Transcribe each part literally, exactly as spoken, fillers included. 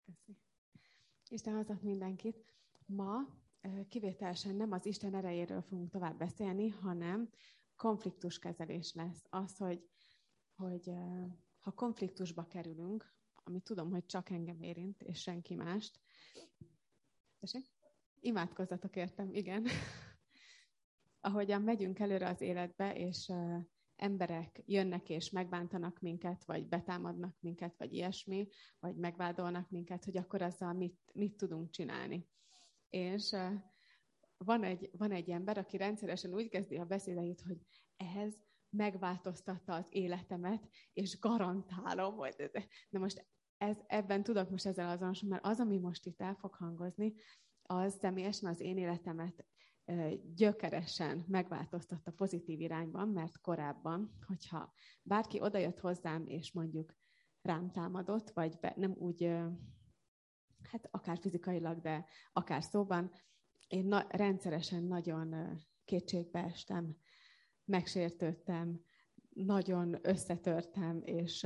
Köszi. Isten hozott mindenkit. Ma kivételesen nem az Isten erejéről fogunk tovább beszélni, hanem konfliktuskezelés lesz. Az, hogy, hogy ha konfliktusba kerülünk, ami tudom, hogy csak engem érint, és senki mást. Tessék? Imádkozzatok értem, igen. Ahogyan megyünk előre az életbe, és emberek jönnek és megbántanak minket, vagy betámadnak minket, vagy ilyesmi, vagy megvádolnak minket, hogy akkor azzal mit, mit tudunk csinálni. És uh, van, egy, van egy ember, aki rendszeresen úgy kezdi a beszédeit, hogy ez megváltoztatta az életemet, és garantálom, hogy... De most ez, ebben tudok most ezzel azonosulni, mert az, ami most itt el fog hangozni, az személyesen az én életemet gyökeresen megváltoztatta pozitív irányban, mert korábban, hogyha bárki odajött hozzám, és mondjuk rám támadott, vagy be, nem úgy, hát akár fizikailag, de akár szóban, én na- rendszeresen nagyon kétségbe estem, megsértődtem, nagyon összetörtem, és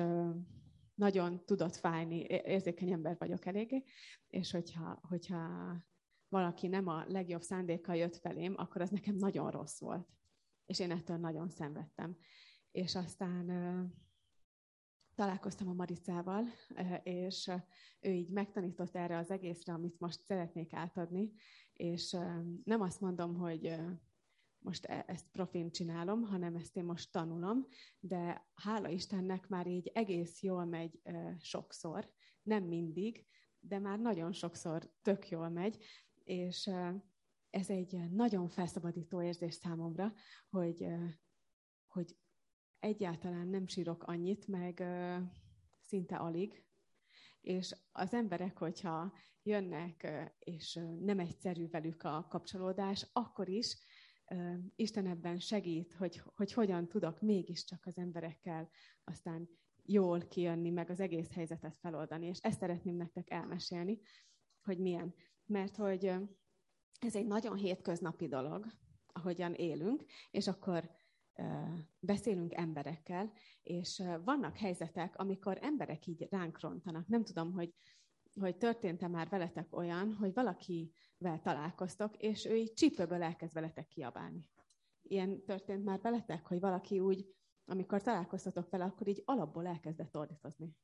nagyon tudott fájni, érzékeny ember vagyok eléggé, és hogyha, hogyha valaki nem a legjobb szándékkal jött felém, akkor az nekem nagyon rossz volt. És én ettől nagyon szenvedtem. És aztán uh, találkoztam a Maricával, uh, és uh, ő így megtanított erre az egészre, amit most szeretnék átadni. És uh, nem azt mondom, hogy uh, most e- ezt profin csinálom, hanem ezt én most tanulom, de hála Istennek már így egész jól megy uh, sokszor. Nem mindig, de már nagyon sokszor tök jól megy. És ez egy nagyon felszabadító érzés számomra, hogy, hogy egyáltalán nem sírok annyit, meg szinte alig. És az emberek, hogyha jönnek, és nem egyszerű velük a kapcsolódás, akkor is Isten ebben segít, hogy, hogy hogyan tudok mégiscsak az emberekkel aztán jól kijönni, meg az egész helyzetet feloldani. És ezt szeretném nektek elmesélni, hogy milyen. Mert hogy ez egy nagyon hétköznapi dolog, ahogyan élünk, és akkor uh, beszélünk emberekkel, és uh, vannak helyzetek, amikor emberek így ránk rontanak. Nem tudom, hogy, hogy történt-e már veletek olyan, hogy valakivel találkoztok, és ő így csípőből elkezd veletek kiabálni. Ilyen történt már veletek, hogy valaki úgy, amikor találkoztatok vele, akkor így alapból elkezdett ordítozni.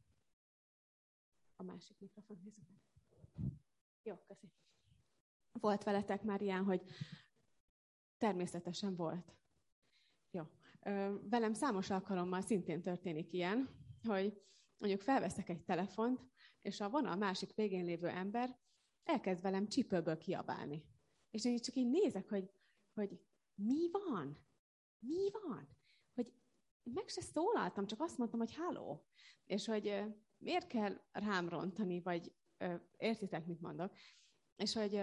A másik mikrofon nézzük meg. Jó, köszi. Volt veletek már ilyen, hogy természetesen volt. Jó. Velem számos alkalommal szintén történik ilyen, hogy mondjuk felveszek egy telefont, és a vonal másik végén lévő ember elkezd velem csípőből kiabálni. És én csak így nézek, hogy, hogy mi van? Mi van? Hogy meg se szólaltam, csak azt mondtam, hogy halló. És hogy miért kell rám rontani, vagy értitek, mit mondok? És hogy...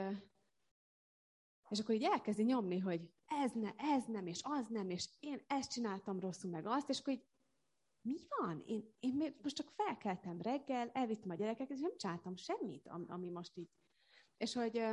És akkor így elkezdi nyomni, hogy ez, ne, ez nem, és az nem, és én ezt csináltam rosszul, meg azt, és akkor így, mi van? Én, én most csak felkeltem reggel, elvittem a gyerekeket, és nem csináltam semmit, ami most így. És hogy,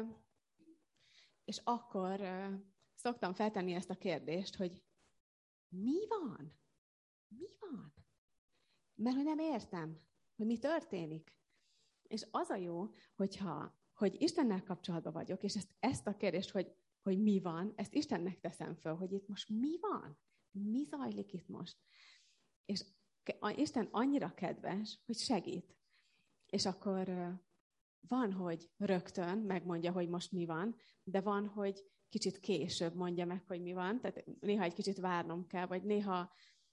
és akkor szoktam feltenni ezt a kérdést, hogy mi van? Mi van? Mert hogy nem értem, hogy mi történik. És az a jó, hogyha hogy Istennel kapcsolatban vagyok, és ezt, ezt a kérdést, hogy, hogy mi van, ezt Istennek teszem föl, hogy itt most mi van? Mi zajlik itt most? És Isten annyira kedves, hogy segít. És akkor van, hogy rögtön megmondja, hogy most mi van, de van, hogy kicsit később mondja meg, hogy mi van. Tehát néha egy kicsit várnom kell, vagy néha...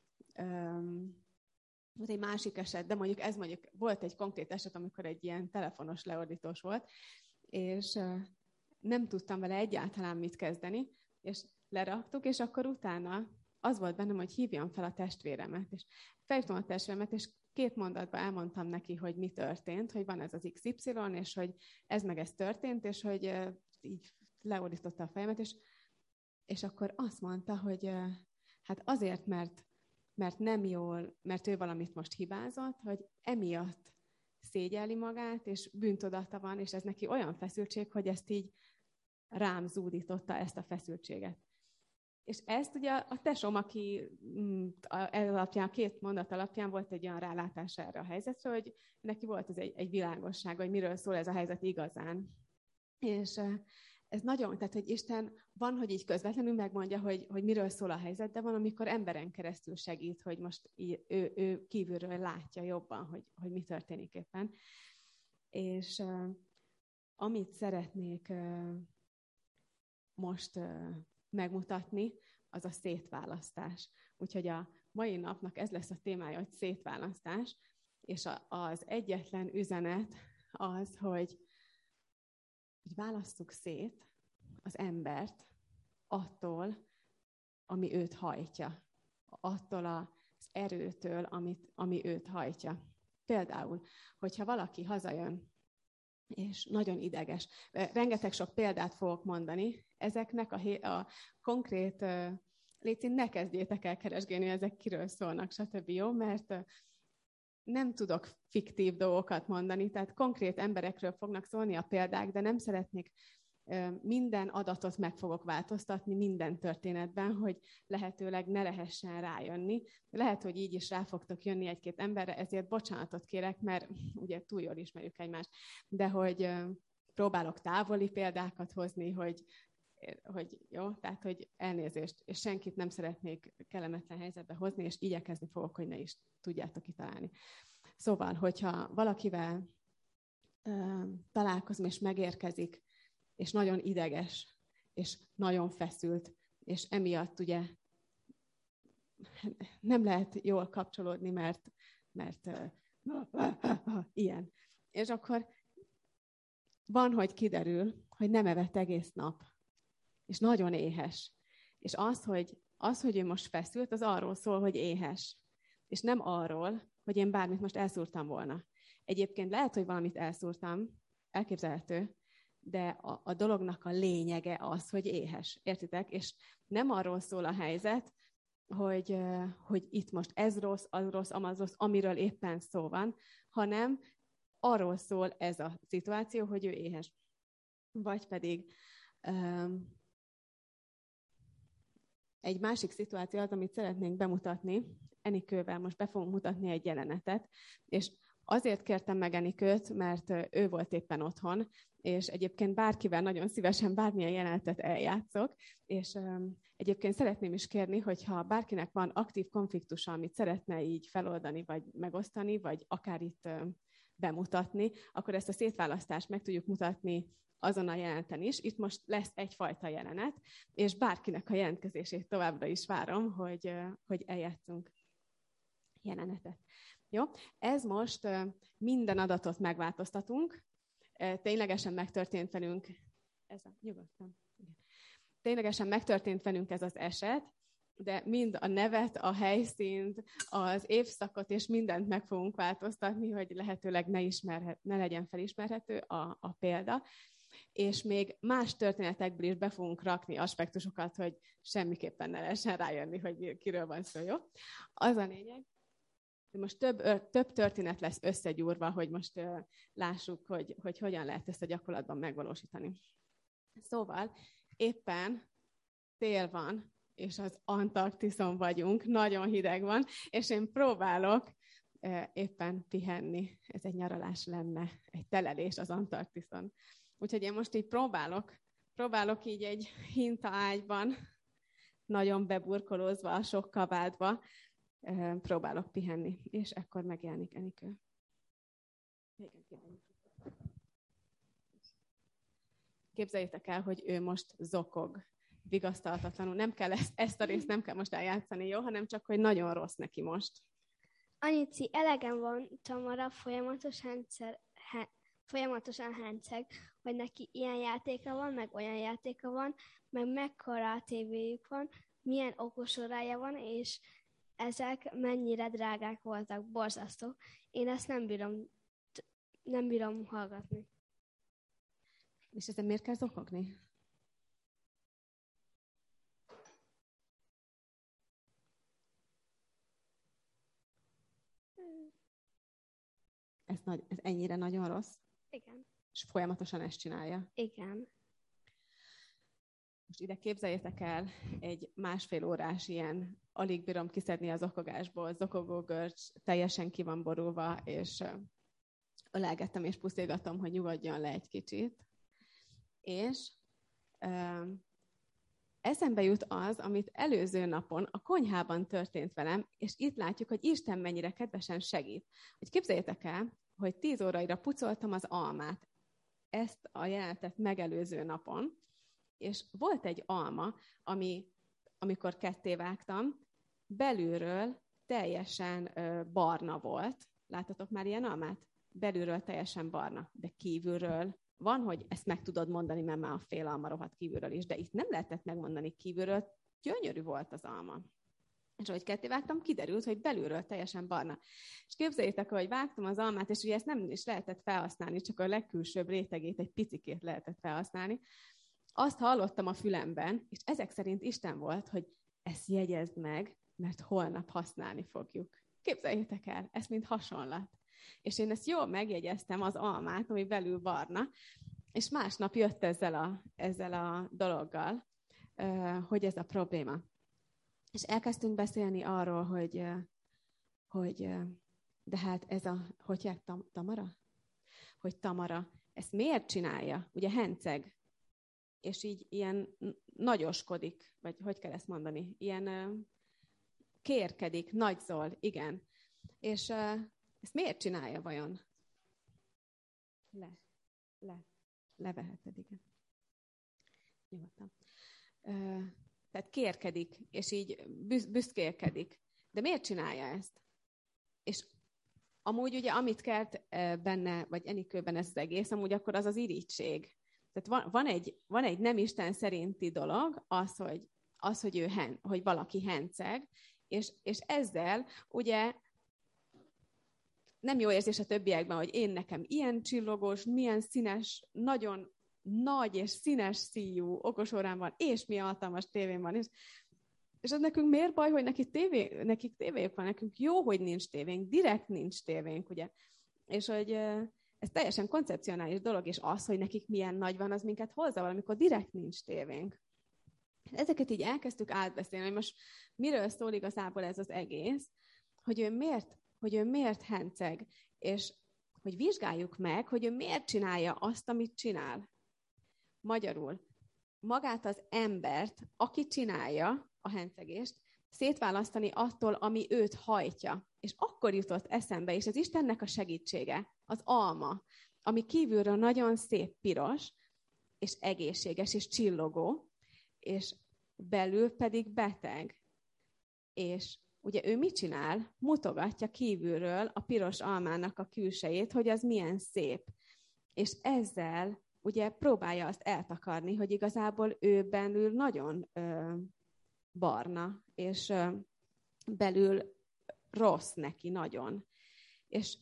Um, volt egy másik eset, de mondjuk ez mondjuk volt egy konkrét eset, amikor egy ilyen telefonos leordítós volt, és uh, nem tudtam vele egyáltalán mit kezdeni, és leraktuk, és akkor utána az volt bennem, hogy hívjam fel a testvéremet, és felhívtam a testvéremet, és két mondatban elmondtam neki, hogy mi történt, hogy van ez az iksz ipszilon, és hogy ez meg ez történt, és hogy uh, így leordította a fejemet, és, és akkor azt mondta, hogy uh, hát azért, mert mert nem jól, mert ő valamit most hibázott, hogy emiatt szégyelli magát, és bűntudata van, és ez neki olyan feszültség, hogy ezt így rám zúdította, ezt a feszültséget. És ezt ugye a tesóm, aki ez alapján, a két mondat alapján volt egy olyan rálátás erre a helyzetre, hogy neki volt ez egy, egy világosság, hogy miről szól ez a helyzet igazán. És ez nagyon, tehát, hogy Isten van, hogy így közvetlenül megmondja, hogy, hogy miről szól a helyzet, de van, amikor emberen keresztül segít, hogy most így, ő, ő kívülről látja jobban, hogy, hogy mi történik éppen. És uh, amit szeretnék uh, most uh, megmutatni, az a szétválasztás. Úgyhogy a mai napnak ez lesz a témája, hogy szétválasztás, és a, az egyetlen üzenet az, hogy hogy válasszuk szét az embert attól, ami őt hajtja. Attól az erőtől, amit, ami őt hajtja. Például, hogyha valaki hazajön, és nagyon ideges. Rengeteg sok példát fogok mondani. Ezeknek a, a konkrét, légy ne kezdjétek el keresgélni, ezek kiről szólnak, stb. Jó, mert nem tudok fiktív dolgokat mondani, tehát konkrét emberekről fognak szólni a példák, de nem szeretnék minden adatot meg fogok változtatni minden történetben, hogy lehetőleg ne lehessen rájönni. Lehet, hogy így is rá fogtok jönni egy-két emberre, ezért bocsánatot kérek, mert ugye túl jól ismerjük egymást, de hogy próbálok távoli példákat hozni, hogy, hogy jó, tehát hogy elnézést, és senkit nem szeretnék kellemetlen helyzetbe hozni, és igyekezni fogok, hogy ne is tudjátok kitalálni. Szóval, hogyha valakivel uh, találkozom, és megérkezik, és nagyon ideges, és nagyon feszült, és emiatt ugye nem lehet jól kapcsolódni, mert, mert uh, ilyen. És akkor van, hogy kiderül, hogy nem evett egész nap, és nagyon éhes. És az, hogy, az, hogy ő most feszült, az arról szól, hogy éhes. És nem arról, hogy én bármit most elszúrtam volna. Egyébként lehet, hogy valamit elszúrtam, elképzelhető, de a, a dolognak a lényege az, hogy éhes. Értitek? És nem arról szól a helyzet, hogy, hogy itt most ez rossz, az rossz, amaz rossz, amiről éppen szó van, hanem arról szól ez a szituáció, hogy ő éhes. Vagy pedig um, egy másik szituáció az, amit szeretnénk bemutatni. Enikővel most be fogunk mutatni egy jelenetet, és azért kértem meg Enikőt, mert ő volt éppen otthon, és egyébként bárkivel nagyon szívesen bármilyen jelenetet eljátszok, és um, egyébként szeretném is kérni, hogyha bárkinek van aktív konfliktusa, amit szeretne így feloldani, vagy megosztani, vagy akár itt um, bemutatni, akkor ezt a szétválasztást meg tudjuk mutatni azon a jeleneten is. Itt most lesz egyfajta jelenet, és bárkinek a jelentkezését továbbra is várom, hogy, hogy eljátszunk jelenetet. Jó? Ez most minden adatot megváltoztatunk. Ténylegesen megtörtént velünk, ez a, nyugodtan. Ténylegesen megtörtént velünk ez az eset, de mind a nevet, a helyszínt, az évszakot és mindent meg fogunk változtatni, hogy lehetőleg ne, ismerhet, ne legyen felismerhető a, a példa. És még más történetekből is be fogunk rakni aspektusokat, hogy semmiképpen ne lehessen rájönni, hogy kiről van szó, jó? Az a lényeg, hogy most több, több történet lesz összegyúrva, hogy most uh, lássuk, hogy, hogy hogyan lehet ezt a gyakorlatban megvalósítani. Szóval éppen tél van, és az Antarktiszon vagyunk, nagyon hideg van, és én próbálok uh, éppen pihenni. Ez egy nyaralás lenne, egy telelés az Antarktiszon. Úgyhogy én most így próbálok, próbálok így egy hintaágyban, nagyon beburkolózva a sok kabátba, próbálok pihenni, és ekkor megjelenik Enikő. Képzeljétek el, hogy ő most zokog, vigasztalhatatlanul. Nem kell ezt, ezt a részt nem kell most eljátszani, jó? Hanem csak, hogy nagyon rossz neki most. Anyici, elegem van Tamara folyamatosan, szer, he, folyamatosan henceg, hogy neki ilyen játéka van, meg olyan játéka van, meg mekkora a tévéjük van, milyen okos órája van, és ezek mennyire drágák voltak, borzasztó. Én ezt nem bírom, nem bírom hallgatni. És ezen miért kell zokogni? Ez, nagy, ez ennyire nagyon rossz? Igen. És folyamatosan ezt csinálja? Igen. Most ide képzeljétek el egy másfél órás ilyen, alig bírom kiszedni az okogásból, zokogó görcs, teljesen ki van borulva, és ölelgettem és puszilgatom, hogy nyugodjon le egy kicsit. És uh, eszembe jut az, amit előző napon a konyhában történt velem, és itt látjuk, hogy Isten mennyire kedvesen segít. Hogy képzeljétek el, hogy tíz óraira pucoltam az almát. Ezt a jelenetet megelőző napon, és volt egy alma, ami, amikor ketté vágtam, belülről teljesen ö, barna volt. Láttatok már ilyen almát? Belülről teljesen barna, de kívülről van, hogy ezt meg tudod mondani, mert már a fél alma rohadt kívülről is, de itt nem lehetett megmondani kívülről, gyönyörű volt az alma. És ahogy ketté vágtam, kiderült, hogy belülről teljesen barna. És képzeljétek, hogy vágtam az almát, és ugye ezt nem is lehetett felhasználni, csak a legkülsőbb rétegét, egy picikét lehetett felhasználni. Azt hallottam a fülemben, és ezek szerint Isten volt, hogy ezt jegyezd meg, mert holnap használni fogjuk. Képzeljétek el, ez mint hasonlat. És én ezt jól megjegyeztem, az almát, ami belül barna, és másnap jött ezzel a, ezzel a dologgal, hogy ez a probléma. És elkezdtünk beszélni arról, hogy, hogy de hát ez a, hogy hívják, tam, Tamara? Hogy Tamara ezt miért csinálja? Ugye henceg, és így ilyen nagyoskodik, vagy hogy kell ezt mondani? Ilyen kérkedik, nagyzol, igen. És ezt miért csinálja vajon? Le, le, leveheted, igen. Nyugodtan. Tehát kérkedik, és így büszkélkedik. De miért csinálja ezt? És amúgy ugye, amit kelt benne, vagy Enikőben ez az egész, amúgy akkor az az irigység. Tehát van, van, egy, van egy nem Isten szerinti dolog, az, hogy, az, hogy, ő hen, hogy valaki henceg, és, és ezzel ugye nem jó érzés a többiekben, hogy én nekem ilyen csillogós, milyen színes, nagyon nagy és színes szíjú okosórám van, és milyen hatalmas tévém van. És, és az nekünk miért baj, hogy nekik, tévé, nekik tévéjük van, nekünk jó, hogy nincs tévénk, direkt nincs tévénk, ugye. És hogy ez teljesen koncepcionális dolog, és az, hogy nekik milyen nagy van, az minket hozzaval, amikor direkt nincs tévénk. Ezeket így elkezdtük átbeszélni, hogy most miről szól igazából ez az egész, hogy ő miért, hogy ő miért henceg, és hogy vizsgáljuk meg, hogy ő miért csinálja azt, amit csinál. Magyarul, magát az embert, aki csinálja a hencegést, szétválasztani attól, ami őt hajtja. És akkor jutott eszembe, és ez Istennek a segítsége, az alma, ami kívülről nagyon szép piros, és egészséges, és csillogó, és belül pedig beteg. És ugye ő mit csinál? Mutogatja kívülről a piros almának a külsejét, hogy az milyen szép. És ezzel ugye próbálja azt eltakarni, hogy igazából ő belül nagyon ö, barna, és ö, belül rossz neki nagyon. És,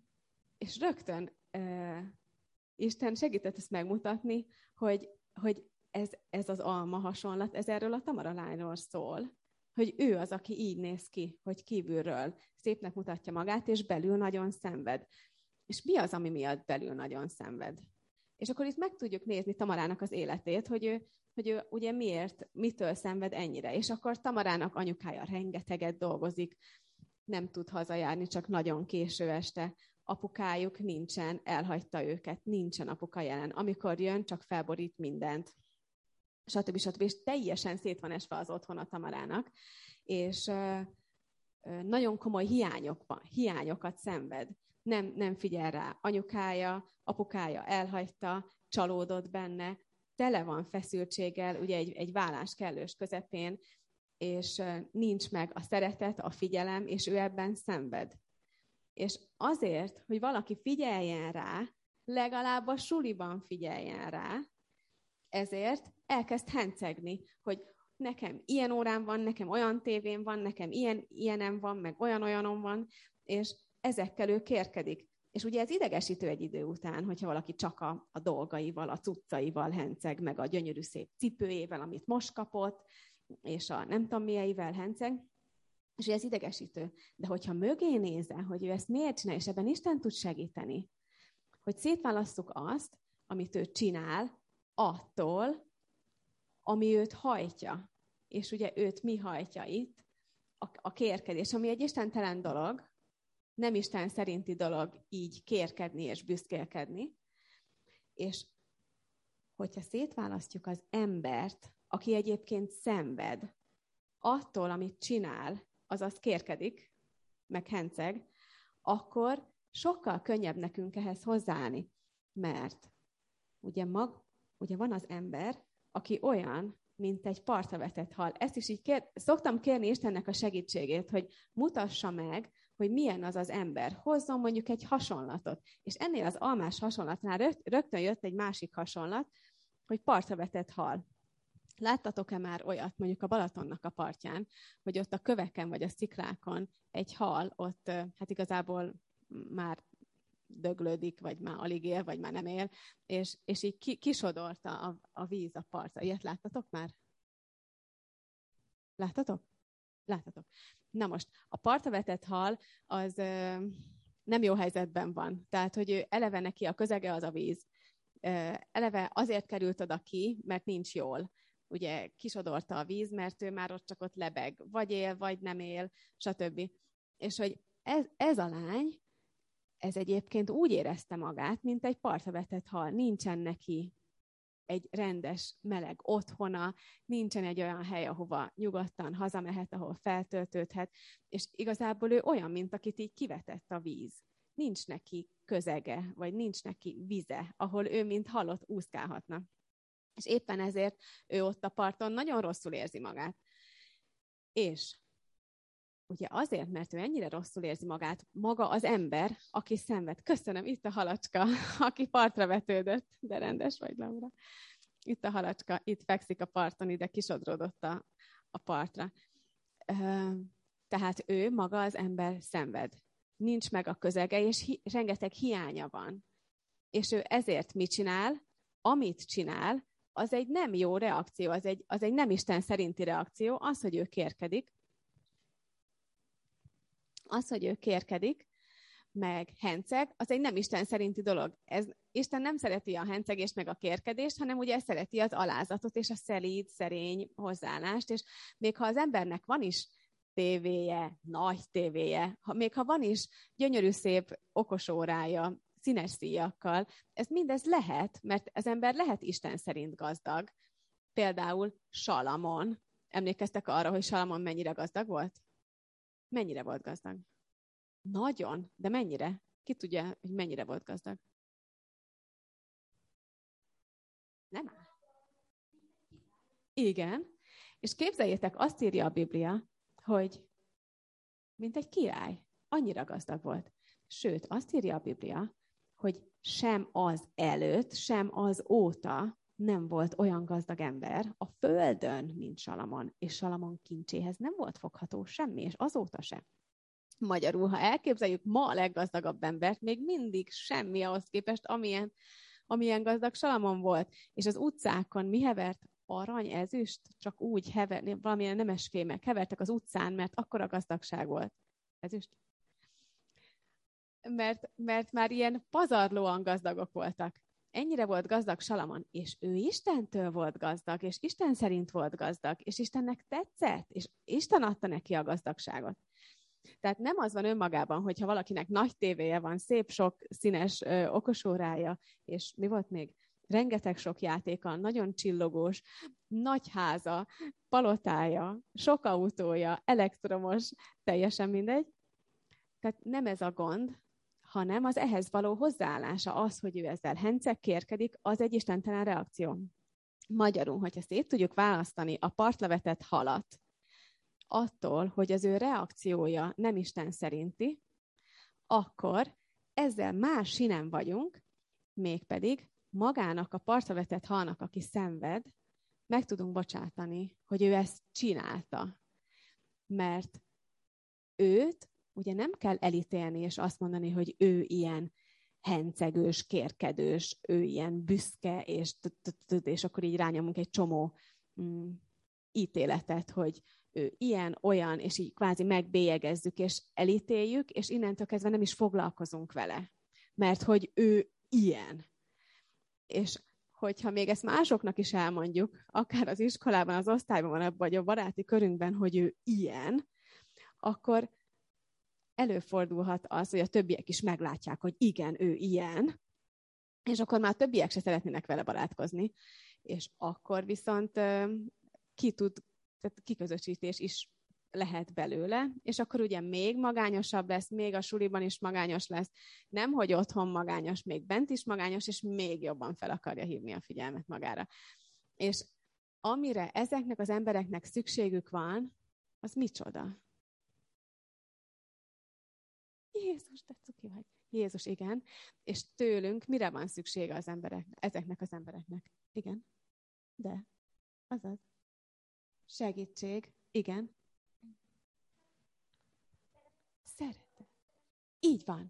és rögtön ö, Isten segített ezt megmutatni, hogy, hogy ez, ez az alma hasonlat, ez erről a Tamara lányról szól, hogy ő az, aki így néz ki, hogy kívülről szépnek mutatja magát, és belül nagyon szenved. És mi az, ami miatt belül nagyon szenved? És akkor itt meg tudjuk nézni Tamarának az életét, hogy ő, hogy ő ugye miért, mitől szenved ennyire. És akkor Tamarának anyukája rengeteget dolgozik, nem tud hazajárni, csak nagyon késő este. Apukájuk nincsen, elhagyta őket, nincsen apuka jelen. Amikor jön, csak felborít mindent. Stb. Stb. És teljesen szét van esve az otthon a Tamarának. És ö, ö, nagyon komoly hiányok van, hiányokat szenved. Nem, nem figyel rá. Anyukája, apukája elhagyta, csalódott benne, tele van feszültséggel, ugye egy, egy vállás kellős közepén, és nincs meg a szeretet, a figyelem, és ő ebben szenved. És azért, hogy valaki figyeljen rá, legalább a suliban figyeljen rá, ezért elkezd hencegni, hogy nekem ilyen órám van, nekem olyan tévém van, nekem ilyen, ilyenem van, meg olyan-olyanom van, és ezekkel ő kérkedik. És ugye ez idegesítő egy idő után, hogyha valaki csak a, a dolgaival, a cuccaival henceg, meg a gyönyörű szép cipőjével, amit most kapott, és a nem tudom milyeivel henceg, és ugye ez idegesítő. De hogyha mögé nézel, hogy ő ezt miért csinál, és ebben Isten tud segíteni, hogy szétválasszuk azt, amit ő csinál, attól, ami őt hajtja. És ugye őt mi hajtja itt? A, a kérkedés, ami egy istentelen dolog, nem Isten szerinti dolog így kérkedni és büszkélkedni. És hogyha szétválasztjuk az embert, aki egyébként szenved, attól, amit csinál, azaz kérkedik, meg henceg, akkor sokkal könnyebb nekünk ehhez hozzáállni. Mert ugye, mag, ugye van az ember, aki olyan, mint egy partra vetett hal. Ezt is így kér, szoktam kérni Istennek a segítségét, hogy mutassa meg, hogy milyen az az ember. Hozzon mondjuk egy hasonlatot. És ennél az almás hasonlatnál rögt, rögtön jött egy másik hasonlat, hogy partra vetett hal. Láttatok-e már olyat, mondjuk a Balatonnak a partján, hogy ott a köveken vagy a sziklákon egy hal ott hát igazából már döglődik, vagy már alig él, vagy már nem él, és, és így ki, kisodorta a, a víz a partra. Ilyet láttatok már? Láttatok? Láttatok. Na most, a partra vetett hal az ö, nem jó helyzetben van. Tehát, hogy ő eleve neki a közege az a víz. Ö, eleve azért került oda ki, mert nincs jól. Ugye kisodorta a víz, mert ő már ott csak ott lebeg. Vagy él, vagy nem él, stb. És hogy ez, ez a lány, ez egyébként úgy érezte magát, mint egy partra vetett hal. Nincsen neki egy rendes, meleg otthona, nincsen egy olyan hely, ahova nyugodtan hazamehet, ahol feltöltődhet, és igazából ő olyan, mint akit így kivetett a víz. Nincs neki közege, vagy nincs neki vize, ahol ő, mint halott, úszkálhatna. És éppen ezért ő ott a parton nagyon rosszul érzi magát. És ugye azért, mert ő ennyire rosszul érzi magát, maga az ember, aki szenved. Köszönöm, itt a halacska, aki partra vetődött, de rendes vagy, Laura. Itt a halacska, itt fekszik a parton, ide kisodródott a, a partra. Tehát ő, maga az ember szenved. Nincs meg a közege, és hi- rengeteg hiánya van. És ő ezért mit csinál? Amit csinál, az egy nem jó reakció, az egy, az egy nem Isten szerinti reakció, az, hogy ő kérkedik, az, hogy ő kérkedik, meg henceg, az egy nem Isten szerinti dolog. Ez, Isten nem szereti a hencegést, meg a kérkedést, hanem ugye szereti az alázatot és a szelíd, szerény hozzáállást, és még ha az embernek van is tévéje, nagy tévéje, ha, még ha van is gyönyörű, szép, okos órája, színes szíjakkal, ez mindez lehet, mert az ember lehet Isten szerint gazdag. Például Salamon. Emlékeztek arra, hogy Salamon mennyire gazdag volt? Mennyire volt gazdag? Nagyon, de mennyire? Ki tudja, hogy mennyire volt gazdag? Nem áll. Igen. És képzeljétek, azt írja a Biblia, hogy mint egy király. Annyira gazdag volt. Sőt, azt írja a Biblia, hogy sem az előtt, sem az óta nem volt olyan gazdag ember a földön, mint Salamon. És Salamon kincséhez nem volt fogható semmi, és azóta sem. Magyarul, ha elképzeljük ma a leggazdagabb embert, még mindig semmi ahhoz képest, amilyen, amilyen gazdag Salamon volt. És az utcákon mi hevert? Arany, ezüst? Csak úgy hever, valamilyen nemes fémek hevertek az utcán, mert akkora gazdagság volt. Ezüst? Mert, mert már ilyen pazarlóan gazdagok voltak. Ennyire volt gazdag Salamon, és ő Istentől volt gazdag, és Isten szerint volt gazdag, és Istennek tetszett, és Isten adta neki a gazdagságot. Tehát nem az van önmagában, hogyha valakinek nagy tévéje van, szép sok színes ö, okosórája, és mi volt még? Rengeteg sok játéka, nagyon csillogós, nagy háza, palotája, sok autója, elektromos, teljesen mindegy. Tehát nem ez a gond, hanem az ehhez való hozzáállása, az, hogy ő ezzel henceg, kérkedik, az egy istentelen reakció. Magyarul, hogyha szét tudjuk választani a partra vetett halat attól, hogy az ő reakciója nem Isten szerinti, akkor ezzel más sinen vagyunk, mégpedig magának a partra vetett halnak, aki szenved, meg tudunk bocsátani, hogy ő ezt csinálta. Mert őt ugye nem kell elítélni, és azt mondani, hogy ő ilyen hencegős, kérkedős, ő ilyen büszke, és, és akkor így rányomunk egy csomó mm, ítéletet, hogy ő ilyen, olyan, és így kvázi megbélyegezzük, és elítéljük, és innentől kezdve nem is foglalkozunk vele. Mert hogy ő ilyen. És hogyha még ezt másoknak is elmondjuk, akár az iskolában, az osztályban, vagy a baráti körünkben, hogy ő ilyen, akkor előfordulhat az, hogy a többiek is meglátják, hogy igen, ő ilyen, és akkor már a többiek se szeretnének vele barátkozni, és akkor viszont ki tud, tehát kiközösítés is lehet belőle, és akkor ugye még magányosabb lesz, még a suliban is magányos lesz, nem, hogy otthon magányos, még bent is magányos, és még jobban fel akarja hívni a figyelmet magára. És amire ezeknek az embereknek szükségük van, az micsoda? Jézus, te cuki vagy. Jézus, igen. És tőlünk mire van szüksége az emberek, ezeknek az embereknek? Igen. De. Azaz. Segítség. Igen. Szeretet. Így van.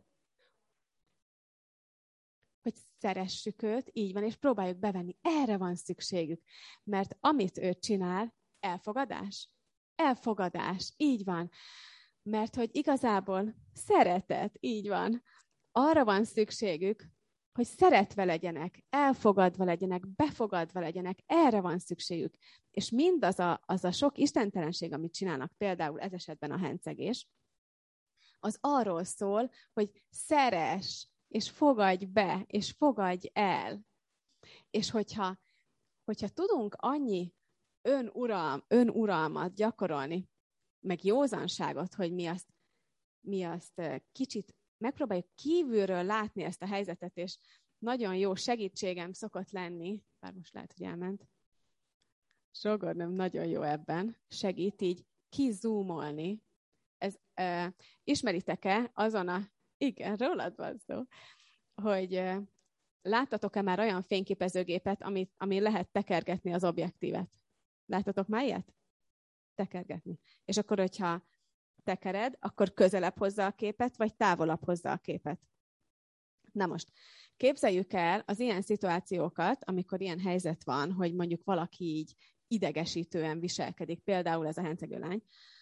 Hogy szeressük őt, így van, és próbáljuk bevenni. Erre van szükségük. Mert amit ő csinál, elfogadás. Elfogadás. Így van. Mert hogy igazából szeretet, így van. Arra van szükségük, hogy szeretve legyenek, elfogadva legyenek, befogadva legyenek, erre van szükségük. És mindaz a, az a sok istentelenség, amit csinálnak, például ez esetben a hencegés, az arról szól, hogy szeress, és fogadj be, és fogadj el. És hogyha, hogyha tudunk annyi önuram, önuralmat gyakorolni, meg józanságot, hogy mi azt, mi azt kicsit megpróbáljuk kívülről látni ezt a helyzetet, és nagyon jó segítségem szokott lenni, bár most lehet, hogy elment, Zsogornőm nagyon jó ebben, segít így kizúmolni. Ez, uh, ismeritek-e azon a, igen, rólad van szó, hogy uh, láttatok-e már olyan fényképezőgépet, ami, ami lehet tekergetni az objektívet? Láttatok már ilyet? Tekergetni. És akkor, hogyha tekered, akkor közelebb hozza a képet, vagy távolabb hozza a képet. Na most, képzeljük el az ilyen szituációkat, amikor ilyen helyzet van, hogy mondjuk valaki így idegesítően viselkedik, például ez a hencegő lány,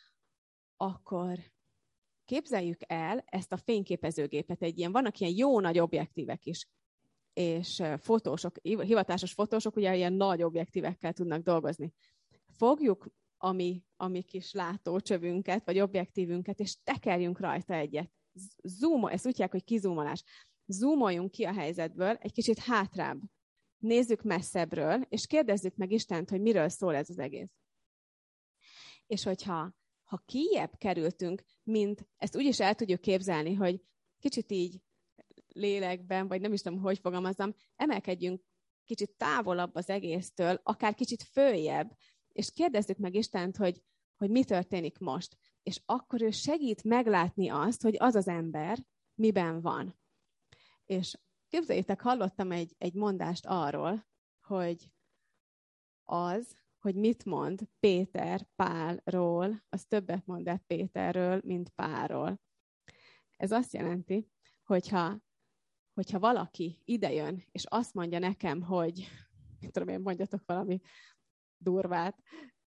akkor képzeljük el ezt a fényképezőgépet, egy ilyen, vannak ilyen jó nagy objektívek is, és fotósok, hivatásos fotósok ugye ilyen nagy objektívekkel tudnak dolgozni. Fogjuk a mi, a mi kis látócsövünket, vagy objektívünket, és tekerjünk rajta egyet. Zoom, ezt úgy hívják, hogy kizoomolás. Zoomoljunk ki a helyzetből, egy kicsit hátrább. Nézzük messzebbről, és kérdezzük meg Istent, hogy miről szól ez az egész. És hogyha ha kijjebb kerültünk, mint ezt úgy is el tudjuk képzelni, hogy kicsit így lélekben, vagy nem is tudom, hogy fogalmazzam, emelkedjünk kicsit távolabb az egésztől, akár kicsit följebb, és kérdezzük meg Istent, hogy, hogy mi történik most. És akkor ő segít meglátni azt, hogy az az ember miben van. És képzeljétek, hallottam egy, egy mondást arról, hogy az, hogy mit mond Péter Pálról, az többet mond el Péterről, mint Pálról. Ez azt jelenti, hogyha, hogyha valaki idejön, és azt mondja nekem, hogy, mit tudom én, mondjatok valami durvát,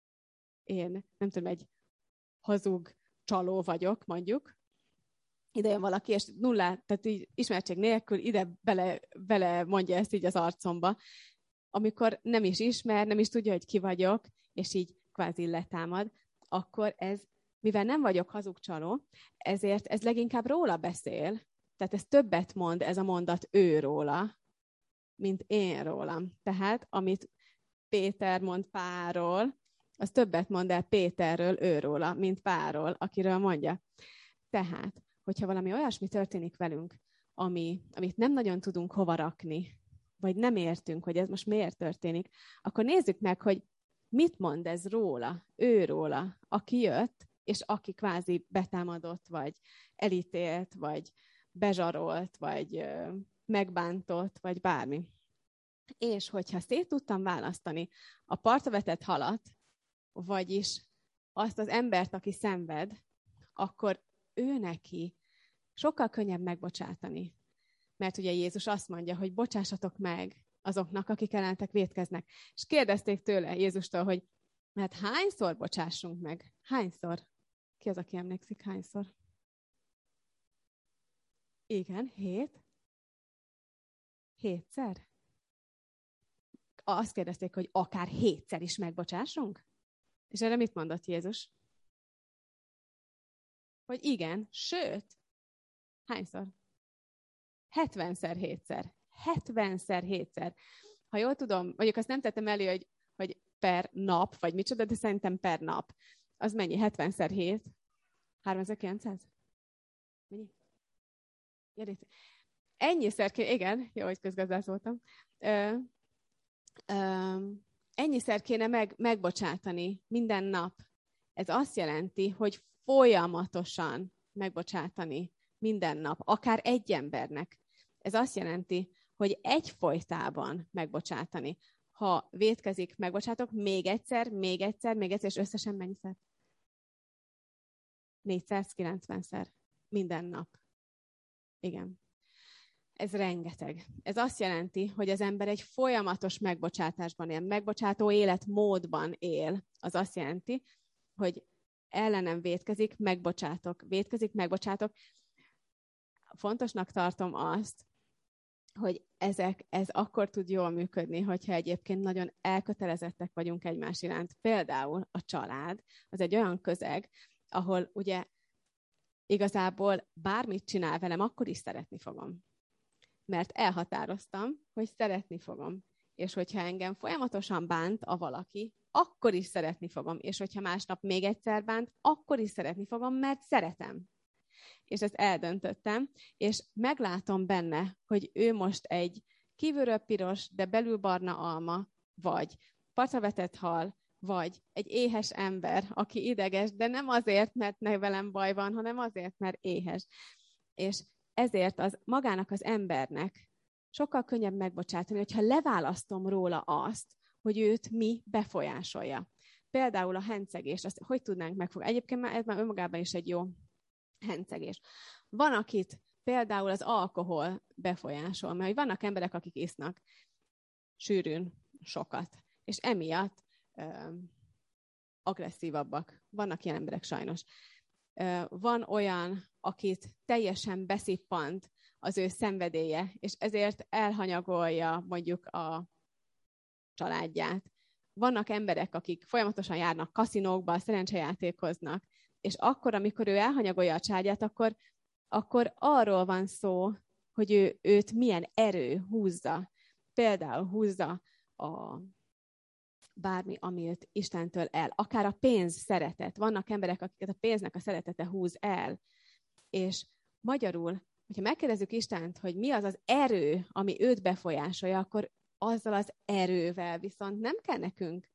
én nem tudom, egy hazug csaló vagyok, mondjuk, ide jön valaki, és nullát, tehát így ismertség nélkül ide bele, bele mondja ezt így az arcomba, amikor nem is ismer, nem is tudja, hogy ki vagyok, és így kvázi letámad, akkor ez, mivel nem vagyok hazug csaló, ezért ez leginkább róla beszél, tehát ez többet mond ez a mondat ő róla, mint én rólam. Tehát amit Péter mond Pálról, az többet mond el Péterről, őróla, mint Pálról, akiről mondja. Tehát, hogyha valami olyasmi történik velünk, ami, amit nem nagyon tudunk hova rakni, vagy nem értünk, hogy ez most miért történik, akkor nézzük meg, hogy mit mond ez róla, őróla, aki jött, és aki kvázi betámadott, vagy elítélt, vagy bezsarolt, vagy ö, megbántott, vagy bármi. És hogyha szét tudtam választani a partra vetett halat, vagyis azt az embert, aki szenved, akkor ő neki sokkal könnyebb megbocsátani. Mert ugye Jézus azt mondja, hogy bocsássatok meg azoknak, akik ellenetek vétkeznek. És kérdezték tőle Jézustól, hogy hát hányszor bocsássunk meg? Hányszor? Ki az, aki emlékszik, hányszor? Igen, hét. Hétszer? azt kérdezték, hogy akár hétszer is megbocsássunk? És erre mit mondott Jézus? Hogy igen, sőt, hányszor? hetvenszer hétszer. hetvenszer hétszer. Ha jól tudom, mondjuk azt nem tettem elő, hogy, hogy per nap, vagy micsoda, de szerintem per nap. Az mennyi? hetvenszer hét? háromezerkilencszáz? Mennyi? Gyerít. Ennyiszer kéne, igen, jó, hogy közgazdász voltam. Ö, ö, ennyiszer kéne meg, megbocsátani minden nap. Ez azt jelenti, hogy folyamatosan megbocsátani minden nap, akár egy embernek. Ez azt jelenti, hogy egyfolytában megbocsátani. Ha vétkezik, megbocsátok, még egyszer, még egyszer, még egyszer, és összesen mennyiszer? négyszázkilencvenszer. Minden nap. Igen. Ez rengeteg. Ez azt jelenti, hogy az ember egy folyamatos megbocsátásban él, megbocsátó életmódban él. Az azt jelenti, hogy ellenem vétkezik, megbocsátok. Vétkezik, megbocsátok. Fontosnak tartom azt, hogy ezek, ez akkor tud jól működni, hogyha egyébként nagyon elkötelezettek vagyunk egymás iránt. Például a család, az egy olyan közeg, ahol ugye igazából bármit csinál velem, akkor is szeretni fogom. Mert elhatároztam, hogy szeretni fogom. És hogyha engem folyamatosan bánt a valaki, akkor is szeretni fogom. És hogyha másnap még egyszer bánt, akkor is szeretni fogom, mert szeretem. És ezt eldöntöttem, és meglátom benne, hogy ő most egy kívülről piros, de belül barna alma, vagy partra vetett hal, vagy egy éhes ember, aki ideges, de nem azért, mert ne velem baj van, hanem azért, mert éhes. És ezért az magának az embernek sokkal könnyebb megbocsátani, hogyha leválasztom róla azt, hogy őt mi befolyásolja. Például a hencegés, azt hogy tudnánk megfogni? Egyébként ez már önmagában is egy jó hencegés. Van, akit például az alkohol befolyásol, mert vannak emberek, akik isznak sűrűn sokat, és emiatt ö, agresszívabbak. Vannak ilyen emberek sajnos. Ö, van olyan, akit teljesen beszippant az ő szenvedélye, és ezért elhanyagolja mondjuk a családját. Vannak emberek, akik folyamatosan járnak kaszinókba, szerencsejátékoznak, és akkor, amikor ő elhanyagolja a családját, akkor, akkor arról van szó, hogy ő, őt milyen erő húzza. Például húzza a bármi, amit Istentől el. Akár a pénz szeretet. Vannak emberek, akiket a pénznek a szeretete húz el. És magyarul, hogyha megkérdezzük Istent, hogy mi az az erő, ami őt befolyásolja, akkor azzal az erővel viszont nem kell nekünk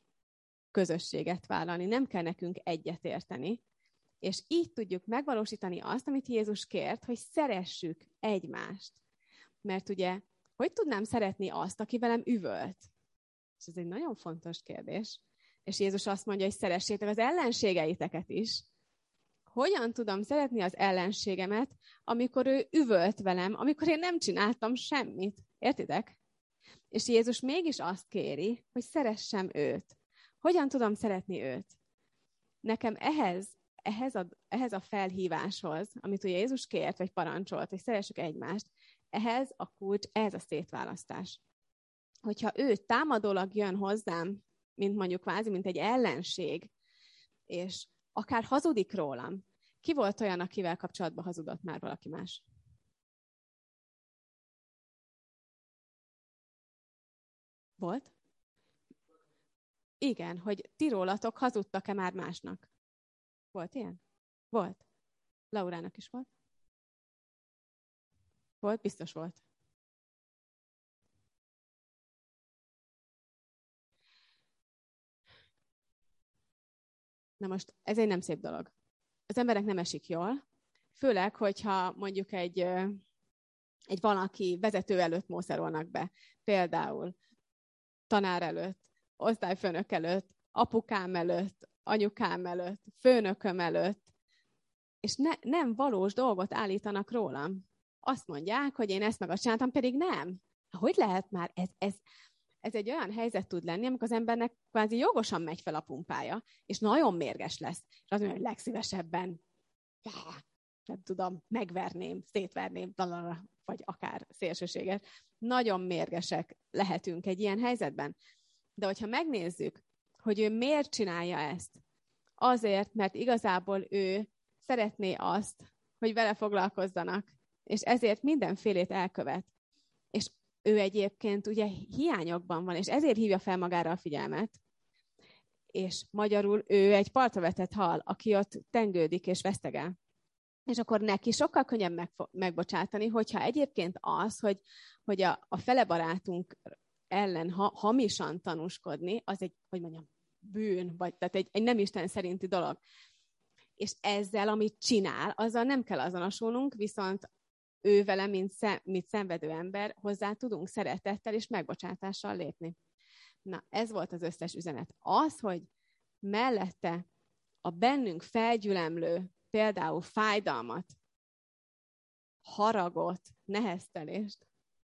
közösséget vállalni, nem kell nekünk egyetérteni, és így tudjuk megvalósítani azt, amit Jézus kért, hogy szeressük egymást. Mert ugye, hogy tudnám szeretni azt, aki velem üvölt? És ez egy nagyon fontos kérdés. És Jézus azt mondja, hogy szeressétek az ellenségeiteket is. Hogyan tudom szeretni az ellenségemet, amikor ő üvölt velem, amikor én nem csináltam semmit? Értitek? És Jézus mégis azt kéri, hogy szeressem őt. Hogyan tudom szeretni őt? Nekem ehhez, ehhez, a, ehhez a felhíváshoz, amit ugye Jézus kért, vagy parancsolt, hogy szeressük egymást, ehhez a kulcs, ehhez a szétválasztás. Hogyha ő támadólag jön hozzám, mint mondjuk kvázi, mint egy ellenség, és akár hazudik rólam, ki volt olyan, akivel kapcsolatban hazudott már valaki más? Volt? Igen, hogy ti rólatok hazudtak-e már másnak? Volt ilyen? Volt. Laurának is volt? Volt? Biztos volt. Na most, ez egy nem szép dolog. Az emberek nem esik jól, főleg, hogyha mondjuk egy, egy valaki vezető előtt mószerolnak be. Például tanár előtt, osztályfőnök előtt, apukám előtt, anyukám előtt, főnököm előtt, és ne, nem valós dolgot állítanak rólam. Azt mondják, hogy én ezt meg azt csináltam, pedig nem. Hogy lehet már? Ez, ez, ez egy olyan helyzet tud lenni, amikor az embernek kvázi jogosan megy fel a pumpája, és nagyon mérges lesz. És azt mondja, hogy legszívesebben, nem tudom, megverném, szétverném, vagy akár szélsőséges. Nagyon mérgesek lehetünk egy ilyen helyzetben. De hogyha megnézzük, hogy ő miért csinálja ezt, azért, mert igazából ő szeretné azt, hogy vele foglalkozzanak, és ezért mindenfélét elkövet. És ő egyébként ugye hiányokban van, és ezért hívja fel magára a figyelmet. És magyarul ő egy partra vetett hal, aki ott tengődik és vesztegel. És akkor neki sokkal könnyebb megfo- megbocsátani, hogyha egyébként az, hogy, hogy a, a fele barátunk ellen ha, hamisan tanúskodni, az egy, hogy mondjam, bűn, vagy tehát egy, egy nem Isten szerinti dolog. És ezzel, amit csinál, azzal nem kell azonosulnunk, viszont ő vele, mint, szem, mint szenvedő ember, hozzá tudunk szeretettel és megbocsátással lépni. Na, ez volt az összes üzenet. Az, hogy mellette a bennünk felgyülemlő, például fájdalmat, haragot, neheztelést,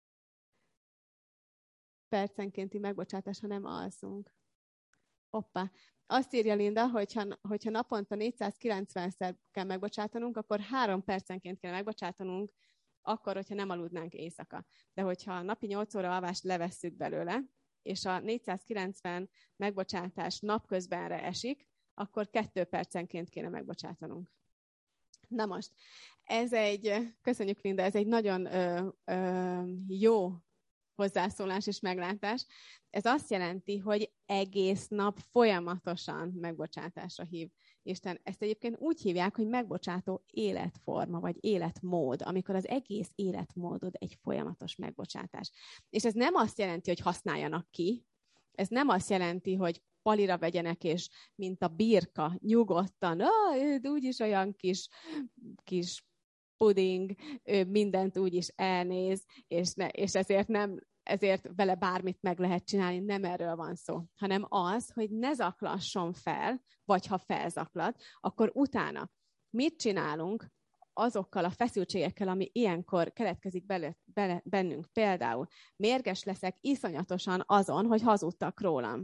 percenkénti megbocsátás, ha nem alszunk. Hoppá. Azt írja Linda, hogyha, hogyha naponta négyszázkilencvenszer kell megbocsátanunk, akkor három percenként kell megbocsátanunk, akkor, hogyha nem aludnánk éjszaka. De hogyha napi nyolc óra alvást levesszük belőle, és a négyszázkilencven megbocsátás napközbenre esik, akkor kettő percenként kéne megbocsátanunk. Na most, ez egy, köszönjük Linda, ez egy nagyon ö, ö, jó hozzászólás és meglátás. Ez azt jelenti, hogy egész nap folyamatosan megbocsátásra hív Isten. Ezt egyébként úgy hívják, hogy megbocsátó életforma, vagy életmód, amikor az egész életmódod egy folyamatos megbocsátás. És ez nem azt jelenti, hogy használjanak ki, ez nem azt jelenti, hogy palira vegyenek, és mint a birka, nyugodtan, ah, úgyis olyan kis, kis puding, ő mindent úgyis elnéz, és, ne, és ezért nem ezért vele bármit meg lehet csinálni, nem erről van szó, hanem az, hogy ne zaklasson fel, vagy ha felzaklat, akkor utána mit csinálunk azokkal a feszültségekkel, ami ilyenkor keletkezik bele, bele, bennünk. Például mérges leszek iszonyatosan azon, hogy hazudtak rólam.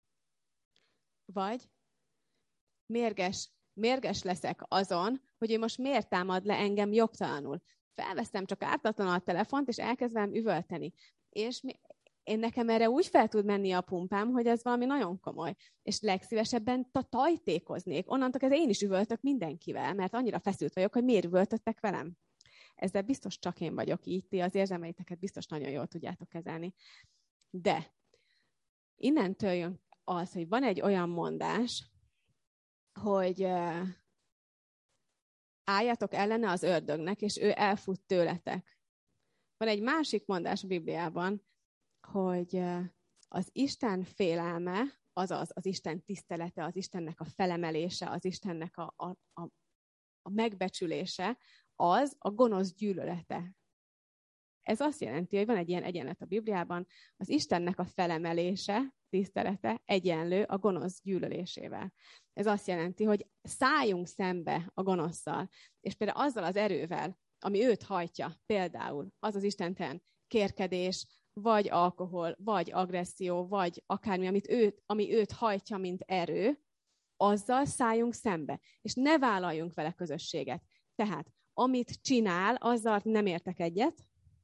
Vagy mérges, mérges leszek azon, hogy ő most miért támad le engem jogtalanul. Felveszem csak ártatlanul a telefont, és elkezdem üvölteni. És mi, én nekem erre úgy fel tud menni a pumpám, hogy ez valami nagyon komoly. És legszívesebben tajtékoznék. Onnantól kezdve én is üvöltök mindenkivel, mert annyira feszült vagyok, hogy miért üvöltöttek velem. Ezzel biztos csak én vagyok így, ti az érzelmeiteket biztos nagyon jól tudjátok kezelni. De innentől jön az, hogy van egy olyan mondás, hogy uh, álljatok ellene az ördögnek, és ő elfut tőletek. Van egy másik mondás a Bibliában, hogy uh, az Isten félelme, azaz az Isten tisztelete, az Istennek a felemelése, az Istennek a, a, a, a megbecsülése, az a gonosz gyűlölete. Ez azt jelenti, hogy van egy ilyen egyenlet a Bibliában, az Istennek a felemelése, tisztelete egyenlő a gonosz gyűlölésével. Ez azt jelenti, hogy szálljunk szembe a gonoszszal, és például azzal az erővel, ami őt hajtja, például az az istentelen kérkedés, vagy alkohol, vagy agresszió, vagy akármi, amit őt, ami őt hajtja, mint erő, azzal szálljunk szembe, és ne vállaljunk vele közösséget. Tehát, amit csinál, azzal nem értek egyet,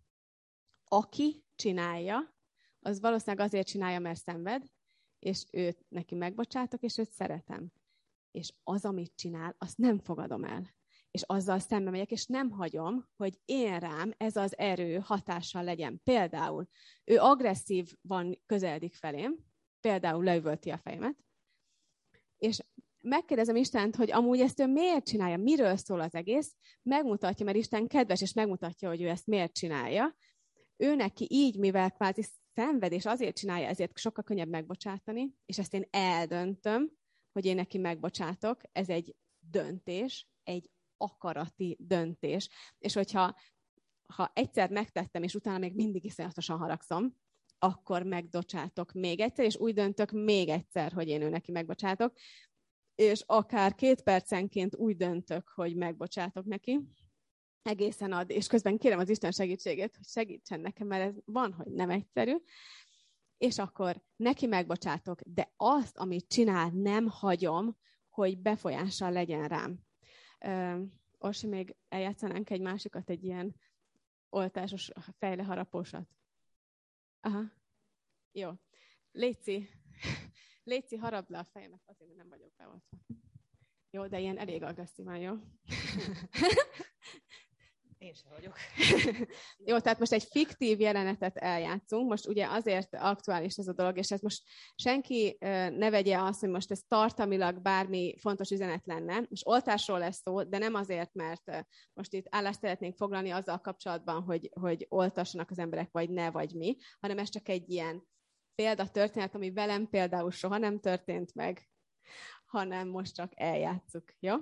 aki csinálja, az valószínűleg azért csinálja, mert szenved, és őt neki megbocsátok, és őt szeretem. És az, amit csinál, azt nem fogadom el. És azzal szembe megyek, és nem hagyom, hogy én rám ez az erő hatással legyen. Például ő agresszívan közeledik felém, például leüvölti a fejemet, és megkérdezem Istent, hogy amúgy ezt ő miért csinálja, miről szól az egész, megmutatja, mert Isten kedves, és megmutatja, hogy ő ezt miért csinálja. Ő neki így, mivel kvázi szenved, és azért csinálja, ezért sokkal könnyebb megbocsátani, és ezt én eldöntöm, hogy én neki megbocsátok. Ez egy döntés, egy akarati döntés. És hogyha ha egyszer megtettem, és utána még mindig iszonyatosan haragszom, akkor megbocsátok még egyszer, és úgy döntök még egyszer, hogy én ő neki megbocsátok, és akár két percenként úgy döntök, hogy megbocsátok neki, egészen ad, és közben kérem az Isten segítségét, hogy segítsen nekem, mert ez van, hogy nem egyszerű, és akkor neki megbocsátok, de azt, amit csinál, nem hagyom, hogy befolyással legyen rám. Uh, Orsi, még eljátszanánk egy másikat, egy ilyen oltásos, fejleharapósat. Aha. Jó. Léci, Léci, harapd le a fejemet, azért, mert nem vagyok beoltva. Jó, de ilyen elég agresszívan, jó? Én sem vagyok. Jó, tehát most egy fiktív jelenetet eljátszunk, most ugye azért aktuális ez a dolog, és ez most senki ne vegye azt, hogy most ez tartalmilag bármi fontos üzenet lenne. Most oltásról lesz szó, de nem azért, mert most itt állást szeretnénk foglalni azzal kapcsolatban, hogy, hogy oltassanak az emberek, vagy ne, vagy mi, hanem ez csak egy ilyen példatörténet, ami velem például soha nem történt meg, hanem most csak eljátszuk, jó?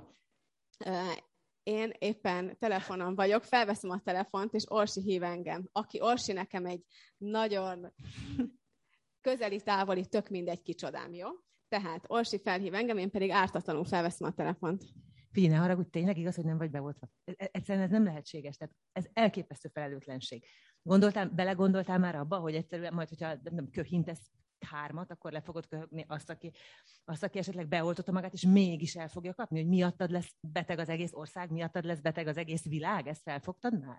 Én éppen telefonon vagyok, felveszem a telefont, és Orsi hív engem. Aki Orsi nekem egy nagyon közeli, távoli, tök mindegy kicsodám, jó? Tehát Orsi felhív engem, én pedig ártatlanul felveszem a telefont. Figyelj, ne haragudj, tényleg igaz, hogy nem vagy beoltva. Egyszerűen ez nem lehetséges, tehát ez elképesztő felelőtlenség. Gondoltál, belegondoltál már abba, hogy egyszerűen majd, hogyha nem köhintesz hármat, akkor le fogod köhögni azt aki, azt, aki esetleg beoltotta magát, és mégis el fogja kapni, hogy miattad lesz beteg az egész ország, miattad lesz beteg az egész világ, ezt felfogtad már?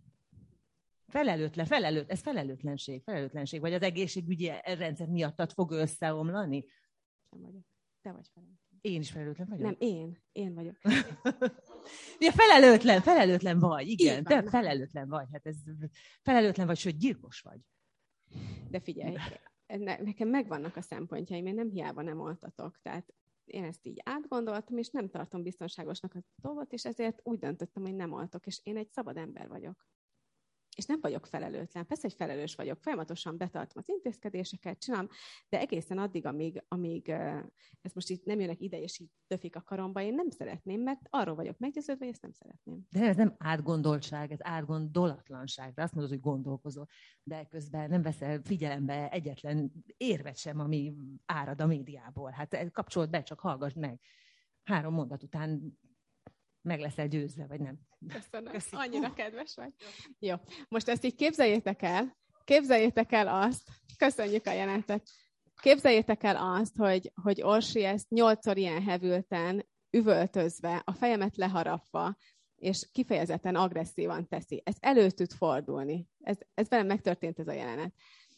Felelőtlen, felelőt, ez felelőtlenség, felelőtlenség, vagy az egészségügyi rendszer miattad fog összeomlani? Nem vagyok. Te vagy felelőtlen. Én is felelőtlen vagyok? Nem, én. Én vagyok. Ja, felelőtlen, felelőtlen vagy, igen, te felelőtlen vagy. Hát ez felelőtlen vagy, sőt, gyilkos vagy. De figyelj, ne, nekem megvannak a szempontjaim, én nem hiába nem oltatok. Tehát én ezt így átgondoltam, és nem tartom biztonságosnak a dolgot, és ezért úgy döntöttem, hogy nem oltok, és én egy szabad ember vagyok. És nem vagyok felelőtlen. Persze, hogy felelős vagyok. Folyamatosan betartom az intézkedéseket, csinálom, de egészen addig, amíg, amíg ez most itt nem jönnek ide, és így döfik a karomba, én nem szeretném, mert arról vagyok meggyőződve, hogy ezt nem szeretném. De ez nem átgondoltság, ez átgondolatlanság. De azt mondod, hogy gondolkozol, de közben nem veszel figyelembe egyetlen érvet sem, ami árad a médiából. Hát kapcsold be, csak hallgass meg. Három mondat után meg leszel győzve, vagy nem? Köszönöm. Köszönöm. Annyira kedves vagy. Jó. Most ezt így képzeljétek el, képzeljétek el azt, köszönjük a jelenetet, képzeljétek el azt, hogy, hogy Orsi ezt nyolcszor ilyen hevülten, üvöltözve, a fejemet leharapva, és kifejezetten agresszívan teszi. Ez elő tud fordulni. Ez, ez velem megtörtént ez a jelenet.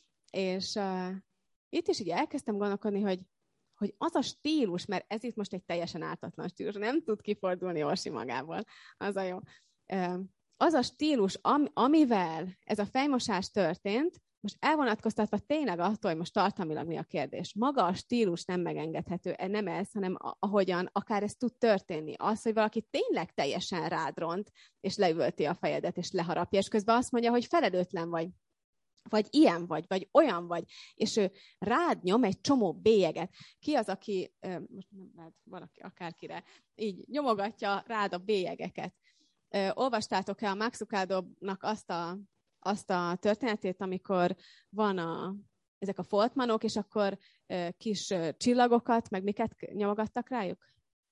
És uh, itt is így elkezdtem gondolkodni, hogy hogy az a stílus, mert ez itt most egy teljesen ártatlan stílus, nem tud kifordulni Orsi magából, az a jó. Az a stílus, am, amivel ez a fejmosás történt, most elvonatkoztatva tényleg attól, hogy most tartalmilag mi a kérdés. Maga a stílus nem megengedhető, nem ez, hanem ahogyan akár ez tud történni. Az, hogy valaki tényleg teljesen rád ront, és leüvölti a fejedet, és leharapja, és közben azt mondja, hogy felelőtlen vagy. Vagy ilyen vagy, vagy olyan vagy, és ő rád nyom egy csomó bélyeget. Ki az, aki, most nem lehet valaki akárkire, így nyomogatja rád a bélyegeket. Olvastátok-e a Max Lucado-nak azt a, azt a történetét, amikor van a, ezek a foltmanok, és akkor kis csillagokat, meg miket nyomogattak rájuk?